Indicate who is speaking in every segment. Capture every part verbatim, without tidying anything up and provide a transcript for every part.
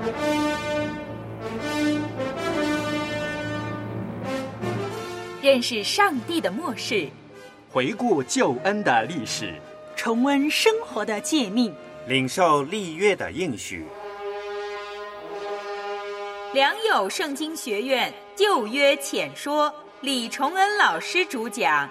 Speaker 1: 认识上帝的默示，
Speaker 2: 回顾救恩的历史，
Speaker 3: 重温生活的诫命，
Speaker 4: 领受立约的应许。
Speaker 1: 良友圣经学院旧约浅说，李崇恩老师主讲。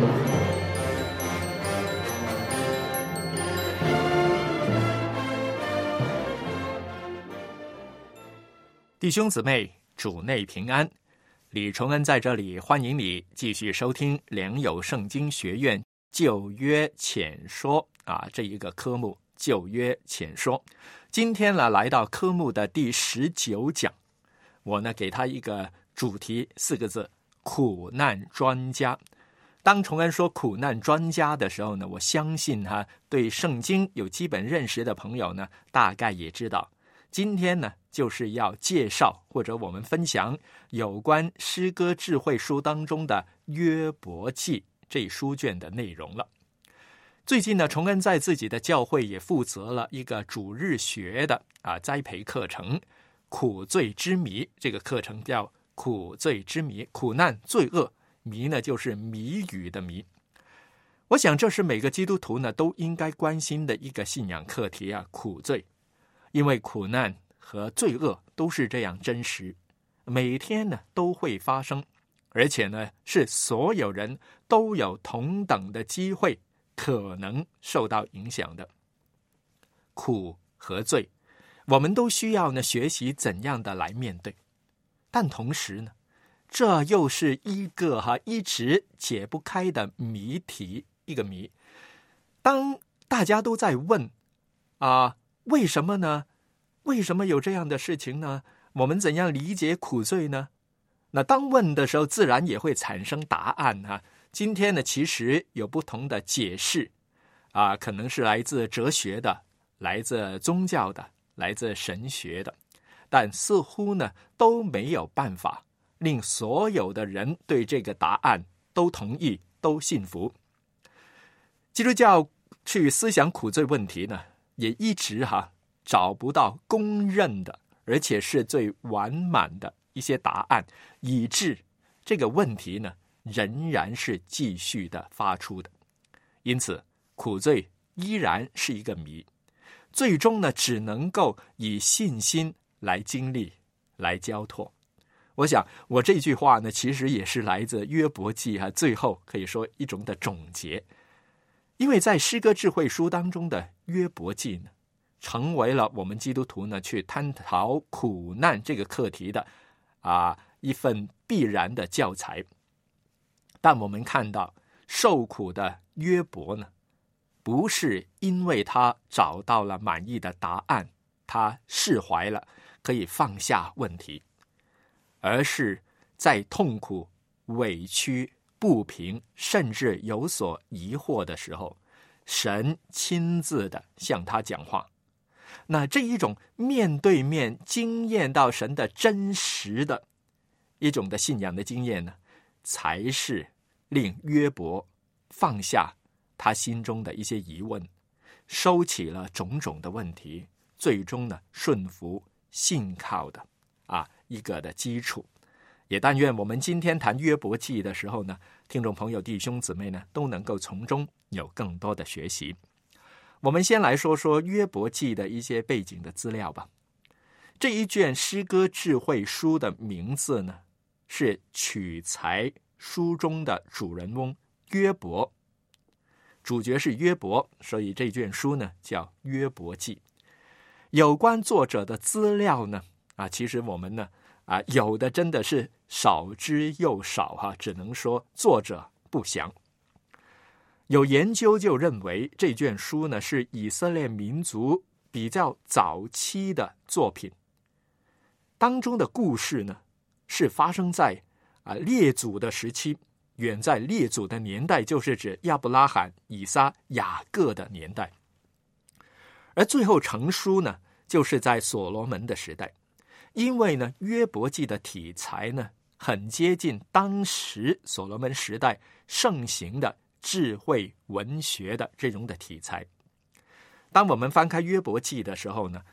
Speaker 2: 弟兄姊妹，主内平安。李崇恩在这里欢迎你继续收听良友圣经学院旧约浅说啊这一个科目，旧约浅说。今天呢，来到科目的第十九讲，我呢给他一个主题，四个字：苦难专家。当崇恩说苦难专家的时候呢，我相信哈、啊，对圣经有基本认识的朋友呢，大概也知道，今天呢就是要介绍或者我们分享有关诗歌智慧书当中的约伯记这一书卷的内容了。最近呢，崇恩在自己的教会也负责了一个主日学的啊栽培课程，苦罪之谜。这个课程叫苦罪之谜，苦难、罪恶，谜呢就是谜语的谜。我想这是每个基督徒呢都应该关心的一个信仰课题啊，苦罪。因为苦难和罪恶都是这样真实，每天呢都会发生，而且呢是所有人都有同等的机会可能受到影响的。苦和罪，我们都需要呢学习怎样的来面对，但同时呢，这又是一个哈一直解不开的谜题，一个谜。当大家都在问啊，为什么呢？为什么有这样的事情呢？我们怎样理解苦罪呢？那当问的时候，自然也会产生答案哈、啊。今天呢，其实有不同的解释啊，可能是来自哲学的，来自宗教的，来自神学的，但似乎呢都没有办法令所有的人对这个答案都同意、都信服。基督教去思想苦罪问题呢，也一直哈、啊。找不到公认的，而且是最完满的一些答案，以致这个问题呢，仍然是继续的发出的。因此，苦罪依然是一个谜，最终呢，只能够以信心来经历、来交托。我想，我这句话呢，其实也是来自约伯记啊，最后可以说一种的总结，因为在诗歌智慧书当中的约伯记呢，成为了我们基督徒呢去探讨苦难这个课题的啊一份必然的教材。但我们看到受苦的约伯呢，不是因为他找到了满意的答案，他释怀了，可以放下问题，而是在痛苦、委屈、不平，甚至有所疑惑的时候，神亲自的向他讲话。那这一种面对面经验到神的真实的一种的信仰的经验呢，才是令约伯放下他心中的一些疑问，收起了种种的问题，最终呢顺服信靠的啊一个的基础。也但愿我们今天谈约伯记的时候呢，听众朋友弟兄姊妹呢都能够从中有更多的学习。我们先来说说约伯记的一些背景的资料吧。这一卷诗歌智慧书的名字呢，是取材书中的主人翁约伯，主角是约伯，所以这卷书呢叫约伯记。有关作者的资料呢，啊，其实我们呢，啊，有的真的是少之又少哈、啊，只能说作者不详。有研究就认为这卷书呢是以色列民族比较早期的作品，当中的故事呢是发生在啊列祖的时期，远在列祖的年代，就是指亚伯拉罕、以撒、雅各的年代，而最后成书呢就是在所罗门的时代。因为呢约伯记的题材呢很接近当时所罗门时代盛行的智慧文学的这种的题材。当我们翻开约伯记的时候呢，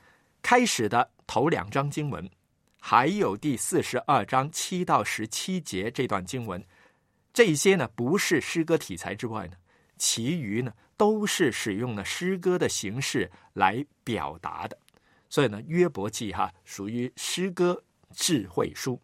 Speaker 2: 开始的头两章经文，还有第四十二章七到十七节这段经文，这些呢不是诗歌题材之外呢，其余呢都是使用了诗歌的形式来表达的。所以呢，约伯记哈属于诗歌智慧书。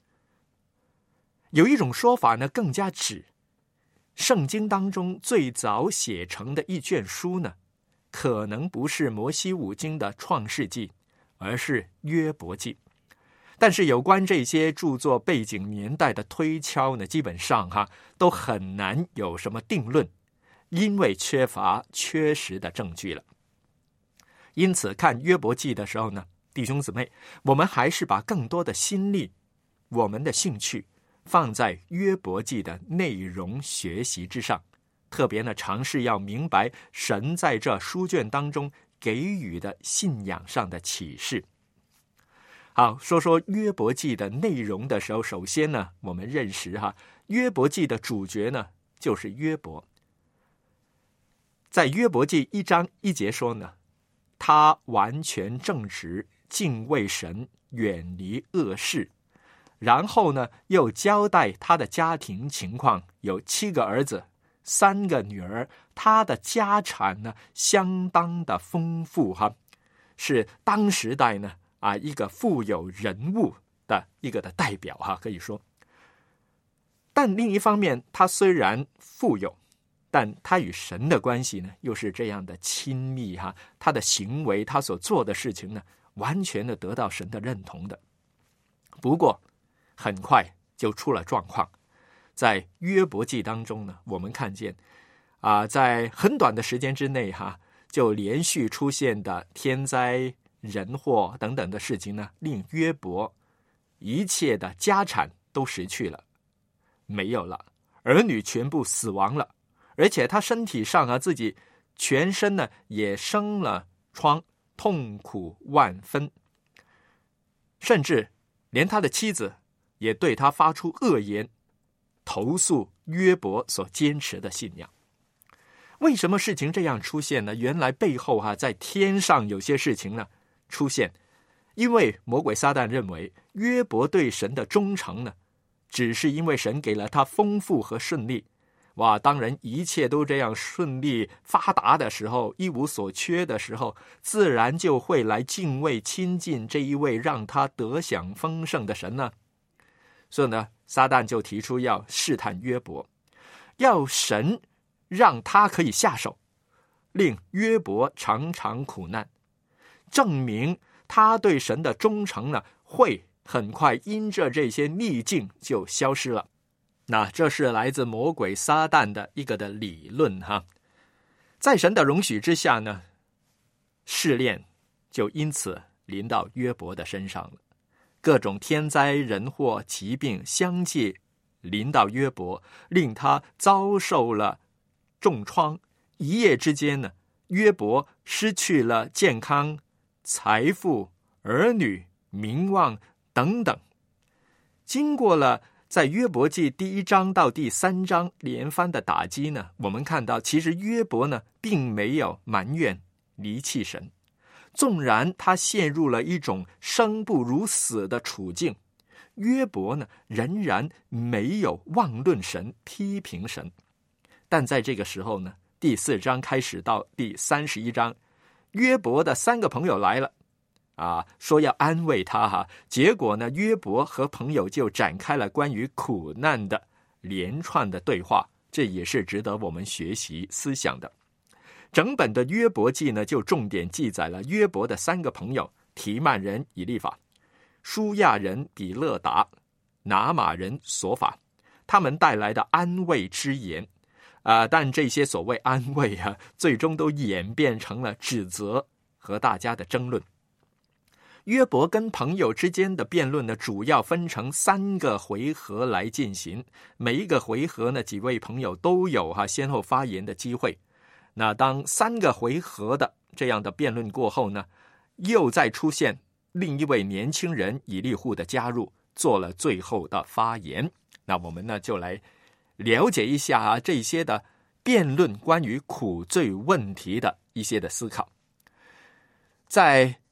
Speaker 2: 有一种说法呢，更加指圣经当中最早写成的一卷书呢，可能不是摩西五经的创世纪，而是约伯记。但是有关这些著作背景年代的推敲呢，基本上哈都很难有什么定论，因为缺乏确实的证据了。因此看约伯记的时候呢，弟兄姊妹，我们还是把更多的心力，我们的兴趣放在约伯记的内容学习之上，特别呢尝试要明白神在这书卷当中给予的信仰上的启示。好，说说约伯记的内容的时候，首先呢我们认识哈，约伯记的主角呢就是约伯。在约伯记一章一节说呢，他完全正直，敬畏神，远离恶事。然后呢，又交代他的家庭情况，有七个儿子，三个女儿，他的家产呢，相当的丰富哈，是当时代呢啊一个富有人物的一个的代表哈，可以说。但另一方面，他虽然富有，但他与神的关系呢，又是这样的亲密哈，他的行为，他所做的事情呢，完全的得到神的认同的。不过，很快就出了状况。在约伯记当中呢，我们看见啊、呃，在很短的时间之内哈，就连续出现的天灾人祸等等的事情呢，令约伯一切的家产都失去了，没有了，儿女全部死亡了，而且他身体上啊，自己全身呢也生了疮，痛苦万分，甚至连他的妻子也对他发出恶言，投诉约伯所坚持的信仰。为什么事情这样出现呢？原来背后啊，在天上有些事情呢出现，因为魔鬼撒旦认为约伯对神的忠诚呢，只是因为神给了他丰富和顺利。哇，当然一切都这样顺利发达的时候，一无所缺的时候，自然就会来敬畏亲近这一位让他得享丰盛的神呢。所以呢，撒旦就提出要试探约伯，要神让他可以下手，令约伯常常苦难，证明他对神的忠诚呢，会很快因着这些逆境就消失了。那这是来自魔鬼撒旦的一个的理论哈。在神的容许之下呢，试炼就因此临到约伯的身上了。各种天灾人祸疾病相继临到约伯，令他遭受了重创。一夜之间呢，约伯失去了健康、财富、儿女、名望等等。经过了在约伯记第一章到第三章连番的打击呢，我们看到其实约伯呢并没有埋怨离弃神，纵然他陷入了一种生不如死的处境，约伯呢仍然没有妄论神、批评神。但在这个时候呢，第四章开始到第三十一章，约伯的三个朋友来了啊，说要安慰他哈，结果呢，约伯和朋友就展开了关于苦难的连串的对话，这也是值得我们学习思想的。整本的约伯记呢，就重点记载了约伯的三个朋友：提曼人以利法、舒亚人比勒达、拿马人索法，他们带来的安慰之言。啊、呃，但这些所谓安慰啊，最终都演变成了指责和大家的争论。约伯跟朋友之间的辩论呢，主要分成三个回合来进行。每一个回合呢，几位朋友都有哈、啊、先后发言的机会。那当三个回合的这样的辩论过后呢，又再出现另一位年轻人以利户的加入，做了最后的发言。那我们呢就来了解一下啊这些的辩论关于苦罪问题的一些的思考。在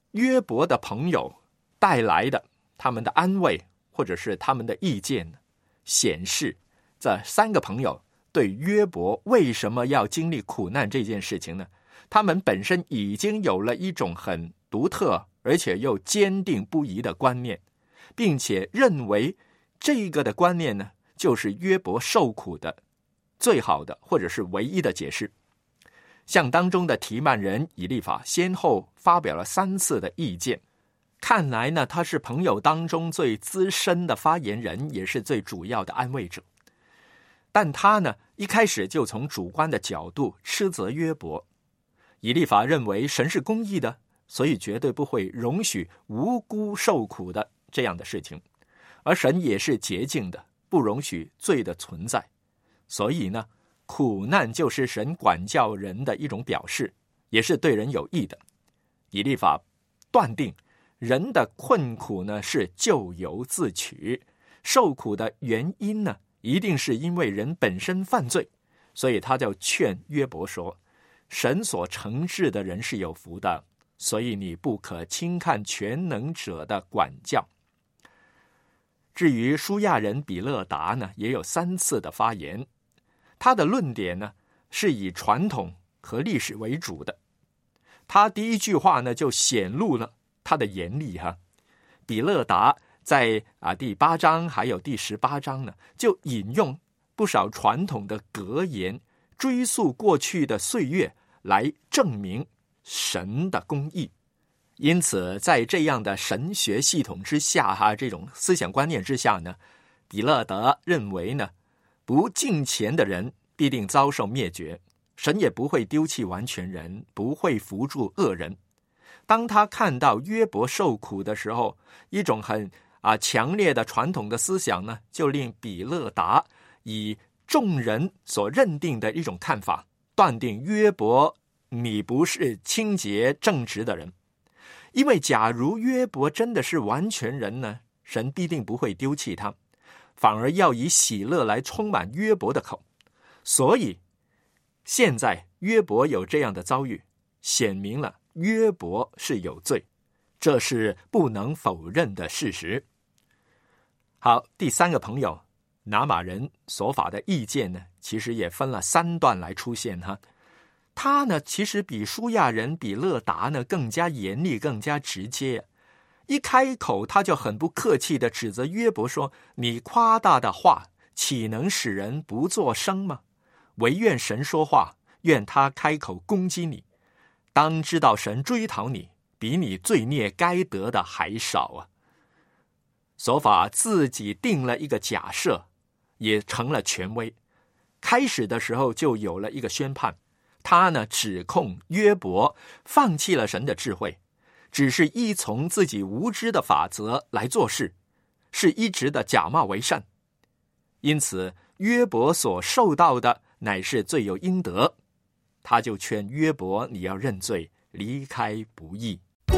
Speaker 2: 约伯的朋友带来的他们的安慰或者是他们的意见，显示这三个朋友对约伯为什么要经历苦难这件事情呢，他们本身已经有了一种很独特而且又坚定不移的观念，并且认为这个的观念呢，就是约伯受苦的最好的或者是唯一的解释。像当中的提曼人以利法先后发表了三次的意见，看来呢，他是朋友当中最资深的发言人，也是最主要的安慰者。但他呢，一开始就从主观的角度斥责约伯。以利法认为神是公义的，所以绝对不会容许无辜受苦的这样的事情，而神也是洁净的，不容许罪的存在。所以呢，苦难就是神管教人的一种表示，也是对人有益的。以利法断定人的困苦呢是咎由自取，受苦的原因呢一定是因为人本身犯罪，所以他就劝约伯说，神所惩治的人是有福的，所以你不可轻看全能者的管教。至于舒亚人比勒达呢，也有三次的发言，他的论点呢是以传统和历史为主的。他第一句话呢就显露了他的严厉哈。比勒达在啊第八章还有第十八章呢，就引用不少传统的格言，追溯过去的岁月来证明神的公义。因此在这样的神学系统之下哈，这种思想观念之下呢，比勒达认为呢，不敬虔的人必定遭受灭绝，神也不会丢弃完全人，不会扶助恶人。当他看到约伯受苦的时候，一种很啊强烈的传统的思想呢，就令比勒达以众人所认定的一种看法，断定约伯你不是清洁正直的人。因为假如约伯真的是完全人呢，神必定不会丢弃他，反而要以喜乐来充满约伯的口。所以现在约伯有这样的遭遇，显明了约伯是有罪，这是不能否认的事实。好，第三个朋友拿马人所发的意见呢，其实也分了三段来出现哈。他呢，其实比舒亚人比勒达呢更加严厉，更加直接。一开口他就很不客气地指责约伯说，你夸大的话岂能使人不作声吗？唯愿神说话，愿他开口攻击你，当知道神追讨你，比你罪孽该得的还少啊。所法自己定了一个假设，也成了权威。开始的时候就有了一个宣判，他呢指控约伯放弃了神的智慧，只是依从自己无知的法则来做事，是一直的假冒为善。因此约伯所受到的乃是罪有应得，他就劝约伯，你要认罪，离开不义。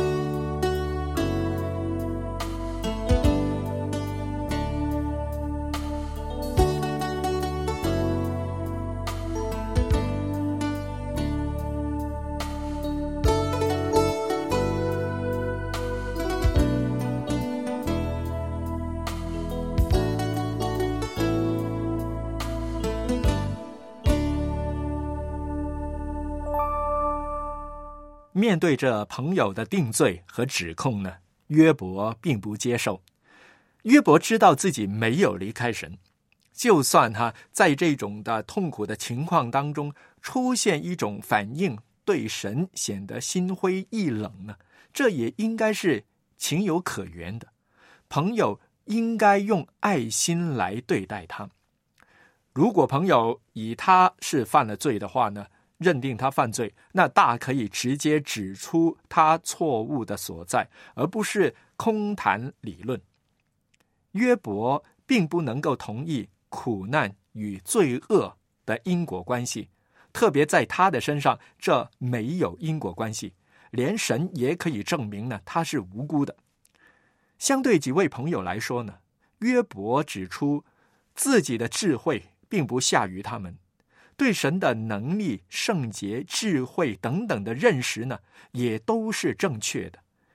Speaker 2: 面对着朋友的定罪和指控呢，约伯并不接受。约伯知道自己没有离开神，就算他在这种的痛苦的情况当中出现一种反应，对神显得心灰意冷呢，这也应该是情有可原的。朋友应该用爱心来对待他。如果朋友以他是犯了罪的话呢，认定他犯罪，那大可以直接指出他错误的所在，而不是空谈理论。约伯并不能够同意苦难与罪恶的因果关系，特别在他的身上，这没有因果关系，连神也可以证明呢，他是无辜的。相对几位朋友来说呢，约伯指出自己的智慧并不下于他们，对神的能力、圣洁、智慧等等的认识呢，也都是正确的，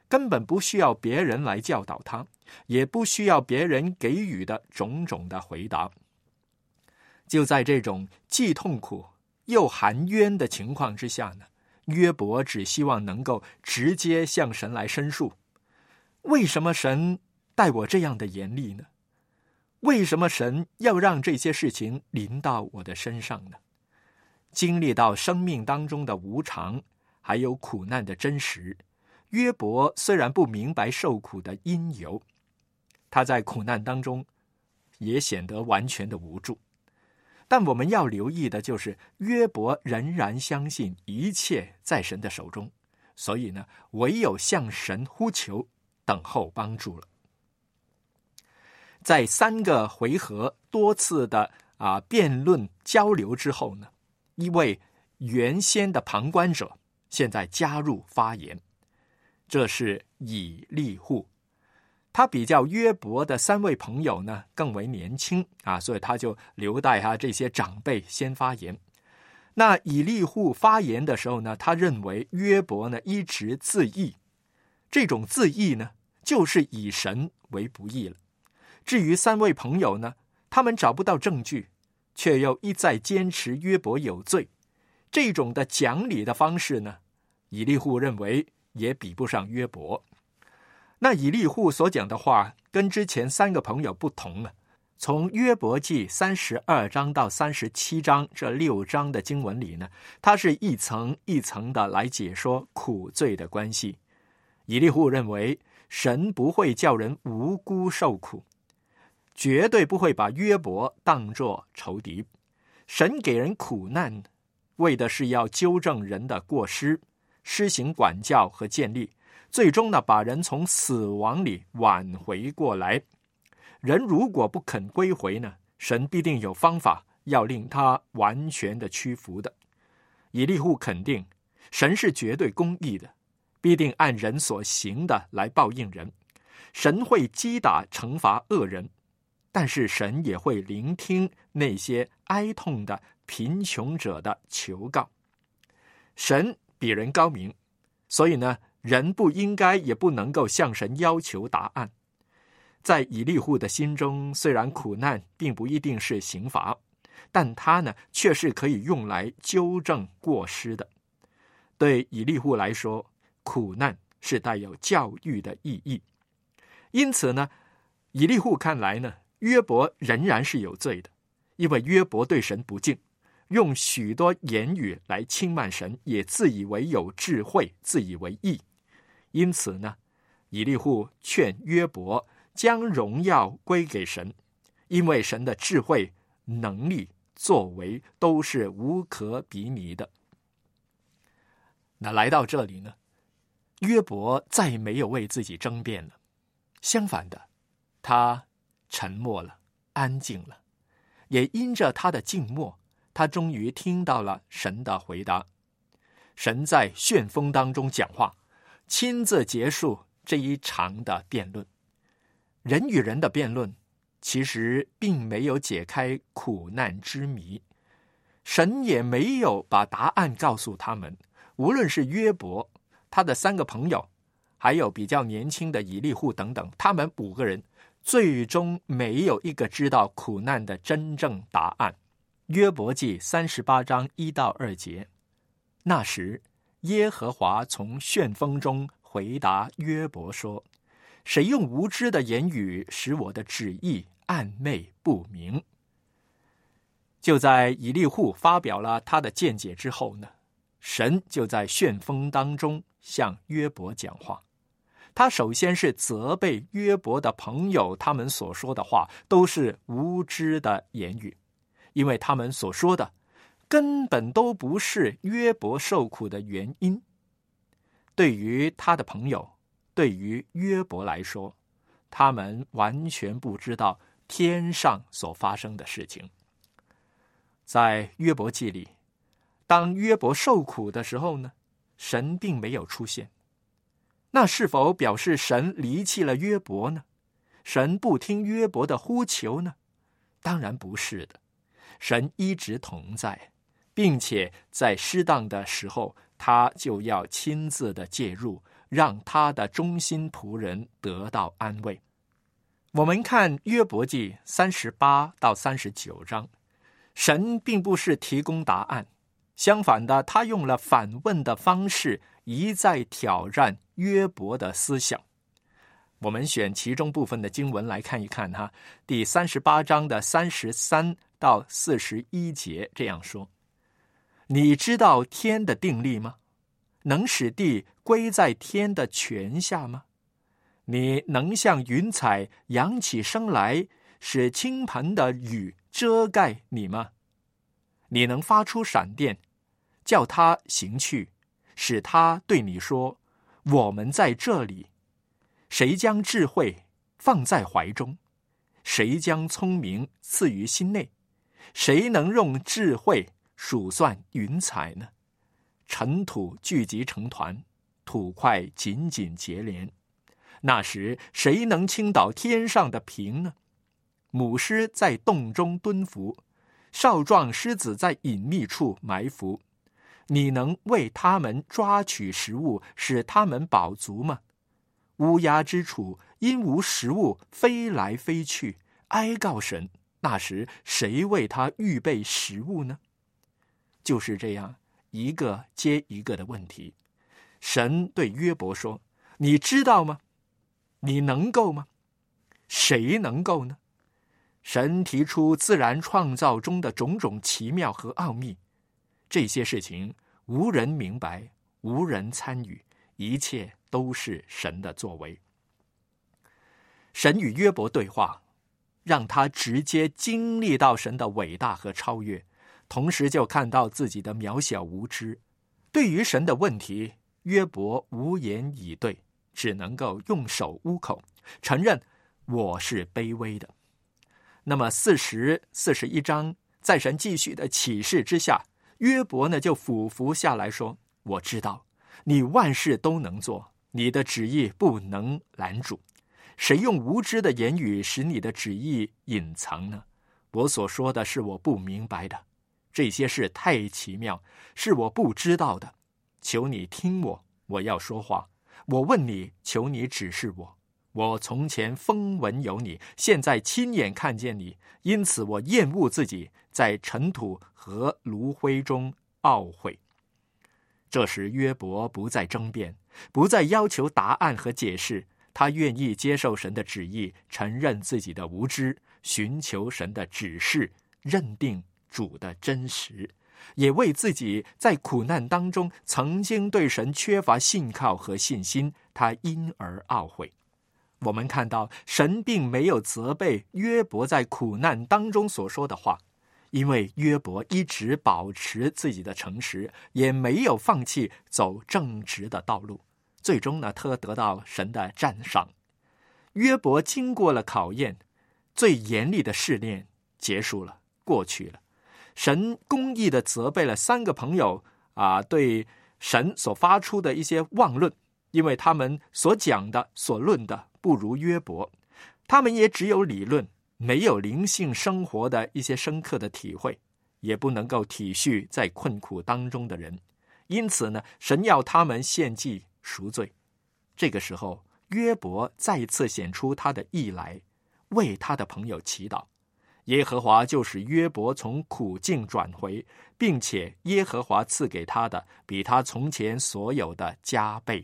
Speaker 2: 根本不需要别人来教导他，也不需要别人给予的种种的回答。就在这种既痛苦又含冤的情况之下呢，约伯只希望能够直接向神来申诉，为什么神待我这样的严厉呢？为什么神要让这些事情临到我的身上呢？经历到生命当中的无常，还有苦难的真实，约伯虽然不明白受苦的因由，他在苦难当中也显得完全的无助。但我们要留意的就是，约伯仍然相信一切在神的手中，所以呢，唯有向神呼求，等候帮助了。在三个回合多次的啊辩论交流之后呢，一位原先的旁观者现在加入发言，这是以利户。他比较约伯的三位朋友呢更为年轻啊，所以他就留待他这些长辈先发言。那以利户发言的时候呢，他认为约伯呢一直自义，这种自义呢就是以神为不义了。至于三位朋友呢，他们找不到证据，却又一再坚持约伯有罪，这种的讲理的方式呢，以利户认为也比不上约伯。那以利户所讲的话跟之前三个朋友不同了。从约伯记三十二章到三十七章这六章的经文里呢，它是一层一层的来解说苦罪的关系。以利户认为神不会叫人无辜受苦，绝对不会把约伯当作仇敌。神给人苦难，为的是要纠正人的过失，施行管教和建立，最终呢，把人从死亡里挽回过来。人如果不肯归回呢，神必定有方法要令他完全的屈服的。以利户肯定神是绝对公义的，必定按人所行的来报应人。神会击打惩罚恶人，但是神也会聆听那些哀痛的贫穷者的求告。神比人高明，所以呢，人不应该也不能够向神要求答案。在以利户的心中，虽然苦难并不一定是刑罚，但它呢却是可以用来纠正过失的。对以利户来说，苦难是带有教育的意义。因此呢，以利户看来呢，约伯仍然是有罪的，因为约伯对神不敬，用许多言语来轻慢神，也自以为有智慧，自以为义。因此呢，以利户劝约伯将荣耀归给神，因为神的智慧、能力、作为都是无可比拟的。那来到这里呢，约伯再没有为自己争辩了，相反的，他沉默了，安静了，也因着他的静默，他终于听到了神的回答。神在旋风当中讲话，亲自结束这一场的辩论。人与人的辩论其实并没有解开苦难之谜，神也没有把答案告诉他们。无论是约伯、他的三个朋友，还有比较年轻的以利户等等，他们五个人最终没有一个知道苦难的真正答案。约伯记三十八章一到二节，那时耶和华从旋风中回答约伯说，谁用无知的言语使我的旨意暗昧不明？就在以利户发表了他的见解之后呢，神就在旋风当中向约伯讲话。他首先是责备约伯的朋友，他们所说的话都是无知的言语，因为他们所说的根本都不是约伯受苦的原因。对于他的朋友，对于约伯来说，他们完全不知道天上所发生的事情。在约伯记里，当约伯受苦的时候呢，神并没有出现。那是否表示神离弃了约伯呢？神不听约伯的呼求呢？当然不是的，神一直同在，并且在适当的时候，他就要亲自的介入， 让他的忠心仆人得到安慰。我们看约伯记三十八到三十九章，神并不是提供答案，相反的，他用了反问的方式，一再挑战约伯的思想。我们选其中部分的经文来看一看哈。第三十八章的三十三到四十一节这样说：你知道天的定力吗？能使地归在天的权下吗？你能像云彩扬起声来，使倾盆的雨遮盖你吗？你能发出闪电，叫它行去，使它对你说：我们在这里。谁将智慧放在怀中？谁将聪明赐于心内？谁能用智慧数算云彩呢？尘土聚集成团，土块紧紧结连。那时谁能倾倒天上的瓶呢？母狮在洞中蹲伏，少壮狮子在隐秘处埋伏。你能为他们抓取食物，使他们饱足吗？乌鸦之处因无食物飞来飞去，哀告神，那时谁为他预备食物呢？就是这样一个接一个的问题。神对约伯说：你知道吗？你能够吗？谁能够呢？神提出自然创造中的种种奇妙和奥秘，这些事情无人明白，无人参与，一切都是神的作为。神与约伯对话，让他直接经历到神的伟大和超越，同时就看到自己的渺小无知。对于神的问题，约伯无言以对，只能够用手捂口，承认我是卑微的。那么四十、四十一章，在神继续的启示之下，约伯呢就俯伏下来说：我知道你万事都能做，你的旨意不能拦阻。谁用无知的言语使你的旨意隐藏呢？我所说的是我不明白的，这些事太奇妙，是我不知道的。求你听我，我要说话。我问你，求你指示我。我从前风闻有你，现在亲眼看见你，因此我厌恶自己，在尘土和炉灰中懊悔。这时约伯不再争辩，不再要求答案和解释，他愿意接受神的旨意，承认自己的无知，寻求神的指示，认定主的真实，也为自己在苦难当中曾经对神缺乏信靠和信心，他因而懊悔。我们看到神并没有责备约伯在苦难当中所说的话，因为约伯一直保持自己的诚实，也没有放弃走正直的道路。最终呢，他得到神的赞赏。约伯经过了考验，最严厉的试炼结束了，过去了。神公义的责备了三个朋友啊，对神所发出的一些妄论，因为他们所讲的、所论的不如约伯，他们也只有理论，没有灵性生活的一些深刻的体会，也不能够体恤在困苦当中的人。因此呢，神要他们献祭赎罪。这个时候，约伯再一次显出他的义来，为他的朋友祈祷。耶和华就使约伯从苦境转回，并且耶和华赐给他的比他从前所有的加倍。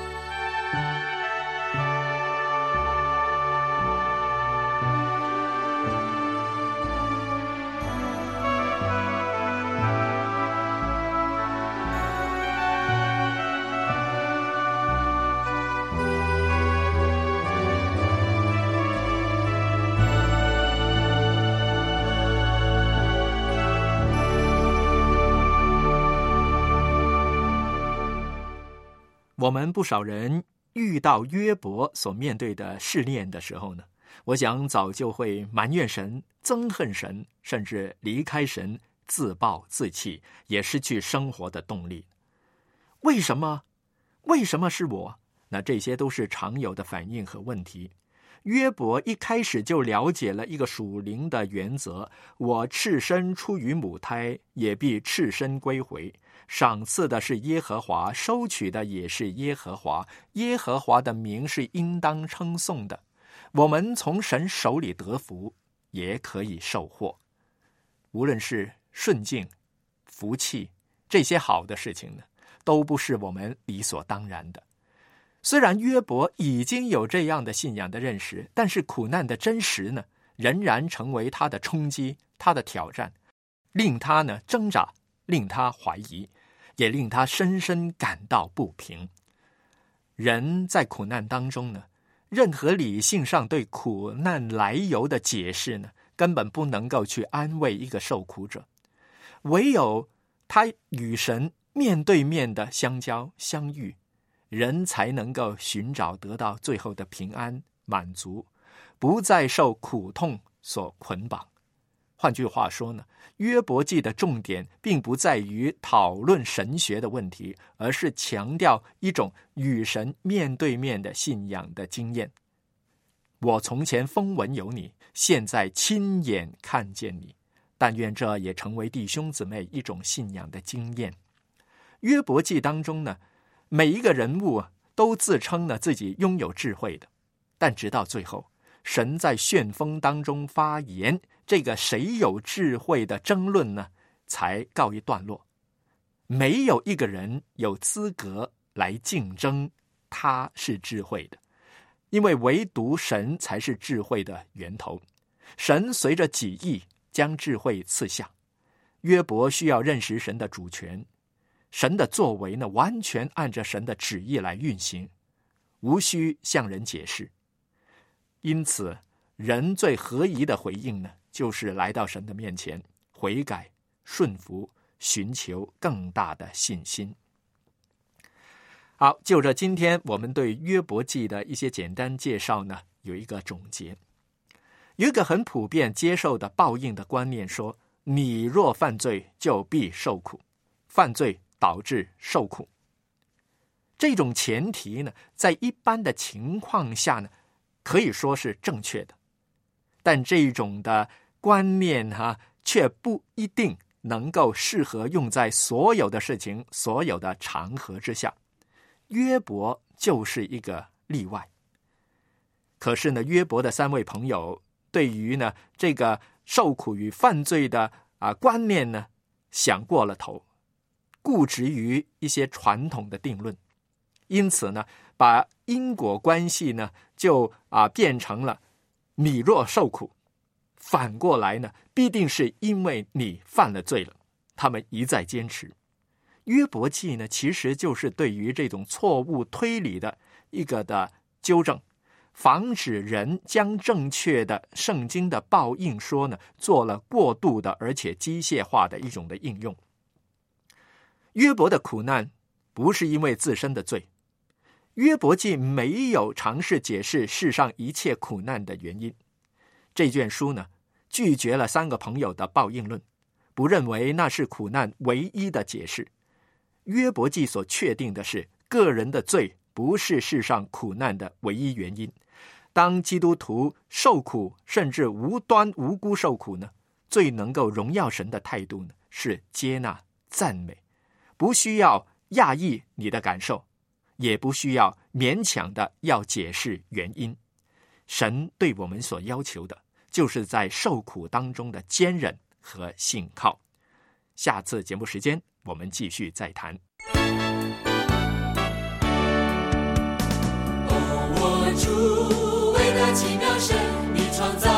Speaker 2: 我们不少人遇到约伯所面对的试炼的时候呢，我想早就会埋怨神、憎恨神，甚至离开神，自暴自弃，也失去生活的动力。为什么？为什么是我？那这些都是常有的反应和问题。 约伯一开始就了解了一个属灵的原则：我赤身出于母胎，也必赤身归回。赏赐的是耶和华，收取的也是耶和华。耶和华的名是应当称颂的。我们从神手里得福，也可以受祸。无论是顺境、福气，这些好的事情呢，都不是我们理所当然的。虽然约伯已经有这样的信仰的认识，但是苦难的真实呢，仍然成为他的冲击，他的挑战，令他呢挣扎，令他怀疑，也令他深深感到不平。人在苦难当中呢，任何理性上对苦难来由的解释呢，根本不能够去安慰一个受苦者，唯有他与神面对面的相交相遇，人才能够寻找得到最后的平安满足，不再受苦痛所捆绑。换句话说呢，约伯记的重点并不在于讨论神学的问题，而是强调一种与神面对面的信仰的经验。我从前风闻有你，现在亲眼看见你。但愿这也成为弟兄姊妹一种信仰的经验。约伯记当中呢，每一个人物都自称呢自己拥有智慧的，但直到最后，神在旋风当中发言，这个谁有智慧的争论呢，才告一段落。没有一个人有资格来竞争他是智慧的，因为唯独神才是智慧的源头。神随着己意将智慧赐下，约伯需要认识神的主权，神的作为呢，完全按着神的旨意来运行，无需向人解释。因此，人最合宜的回应呢，就是来到神的面前，悔改、顺服，寻求更大的信心。好，就着今天我们对约伯记的一些简单介绍呢，有一个总结。有一个很普遍接受的报应的观念说，你若犯罪就必受苦，犯罪导致受苦。这种前提呢，在一般的情况下呢，可以说是正确的，但这种的观念哈，却不一定能够适合用在所有的事情、所有的场合之下。约伯就是一个例外。可是呢，约伯的三位朋友对于呢这个受苦与犯罪的啊观念呢，想过了头，固执于一些传统的定论，因此呢，把因果关系呢就啊变成了你若受苦，反过来呢必定是因为你犯了罪了。他们一再坚持。约伯记呢，其实就是对于这种错误推理的一个的纠正，防止人将正确的圣经的报应说呢，做了过度的而且机械化的一种的应用。约伯的苦难不是因为自身的罪，约伯记没有尝试解释世上一切苦难的原因。这卷书呢，拒绝了三个朋友的报应论，不认为那是苦难唯一的解释。约伯记所确定的是，个人的罪不是世上苦难的唯一原因。当基督徒受苦，甚至无端无辜受苦呢，最能够荣耀神的态度呢，是接纳、赞美，不需要压抑你的感受，也不需要勉强的要解释原因。神对我们所要求的，就是在受苦当中的坚忍和信靠。下次节目时间，我们继续再谈。
Speaker 5: 哦，我主伟大奇妙神，你创造